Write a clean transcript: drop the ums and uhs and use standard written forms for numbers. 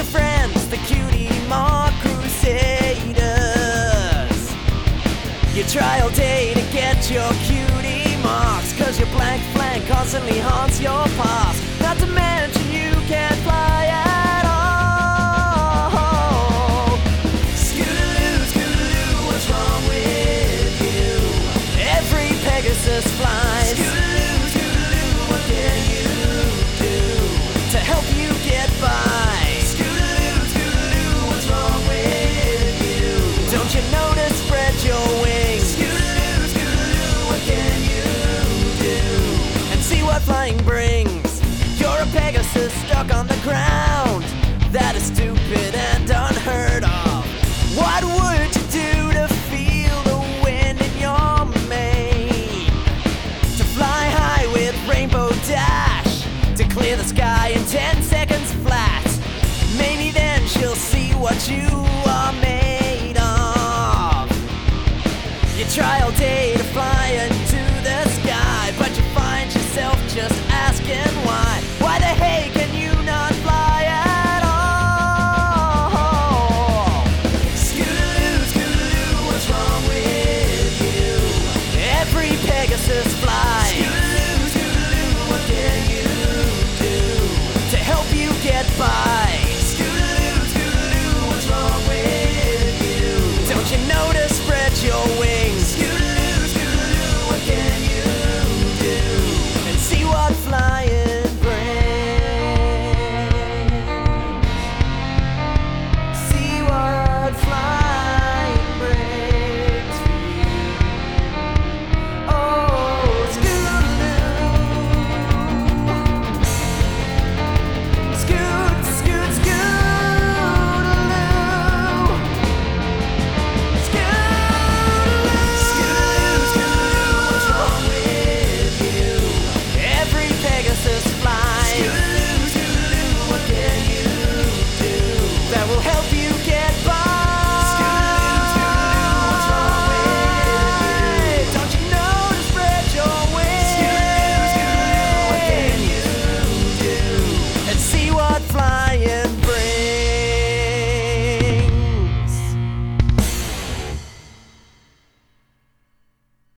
your friends, the Cutie Mark Crusaders. You try all day to get your cutie marks, 'cause your blank flank constantly haunts your past. Not to mention you can't fly at all. Scootaloo, Scootaloo, what's wrong with you? Every Pegasus flies. Scootaloo, Scootaloo, what can you do to help you get by? Scootaloo, Scootaloo, what's wrong with you? Don't you know to spread your wings? Scootaloo, Scootaloo, what can you do? And see what flying brings. You're a Pegasus stuck on the ground. That is stupid and unheard of. What would you do to feel the wind in your mane? To fly high with Rainbow Dash, to clear the sky in 10 seconds flat. Maybe then she'll see what you are made of. You try all day